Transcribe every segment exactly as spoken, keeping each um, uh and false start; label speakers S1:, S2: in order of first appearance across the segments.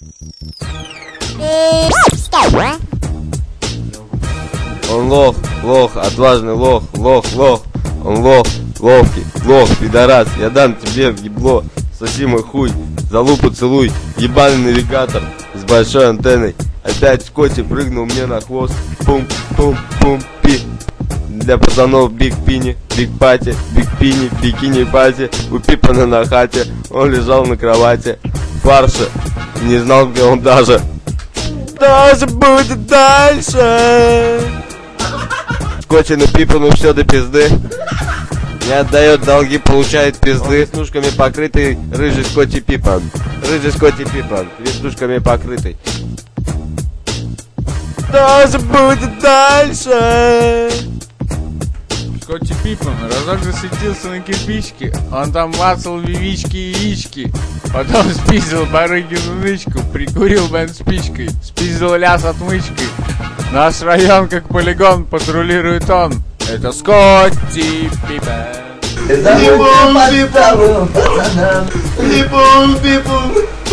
S1: Он лох, лох, отважный лох, лох, лох. Он лох, ловкий, лох, пидорас. Я дам тебе в ебло, соси мой хуй, за лупу целуй. Ебаный навигатор с большой антенной. Опять Скотти прыгнул мне на хвост. Пум-пум-пум-пи. Для пацанов биг пини, биг пати, биг пини, бикини пати. У Пипана на хате, он лежал на кровати. Фарша, не знал, где он даже. Даже будет дальше. Скотти на Пипану все до пизды. Не отдает долги, получает пизды. Веснушками покрытый рыжий Скотти Пипан. Рыжий Скотти Пипан, веснушками покрытый. Даже будет дальше.
S2: Скотти Пипан разок засветился на кирпичке. Он там лацал вивички и яички. Потом спиздил барыгину нычку. Прикурил бен спичкой. Спиздил ляс отмычкой. Наш район как полигон, патрулирует он. Это Скотти Пипан.
S3: Липун, пипун, пацанам. Липун, пипун.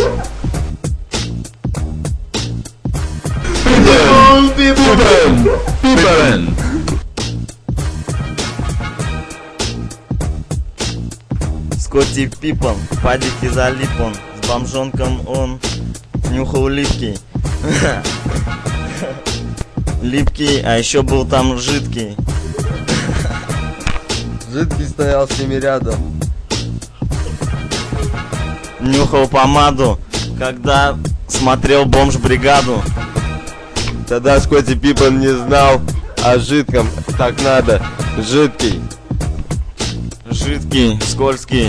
S3: Липун, пипун.
S4: Пипан.
S5: Скотти Пипан, в падике залип он. С бомжонком он нюхал липкий. Липкий, а еще был там жидкий.
S1: Жидкий стоял с ними рядом.
S5: Нюхал помаду, когда смотрел бомж-бригаду.
S1: Тогда Скотти Пипан не знал о жидком. Так надо. Жидкий.
S5: Жидкий, скользкий.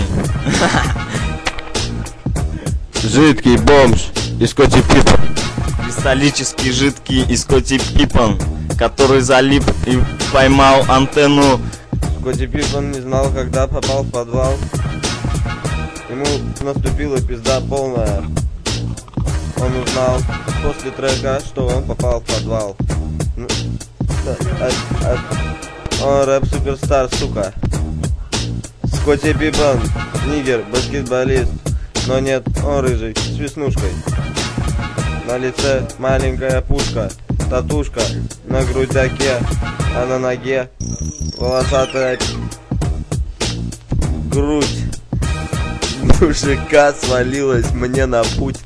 S1: Жидкий бомж и Скотти Пипан.
S5: Кристаллический жидкий и Скотти Пипан, который залип и поймал антенну.
S1: Скотти Пипан не знал, когда попал в подвал. Ему наступила пизда полная. Он узнал после трека, что он попал в подвал. А, а, он рэп-суперстар, сука. Скотти Пипан, нигер, баскетболист. Но нет, он рыжий, с веснушкой. На лице маленькая пушка, татушка на грудяке, а на ноге волосатая грудь мужика свалилась мне на путь.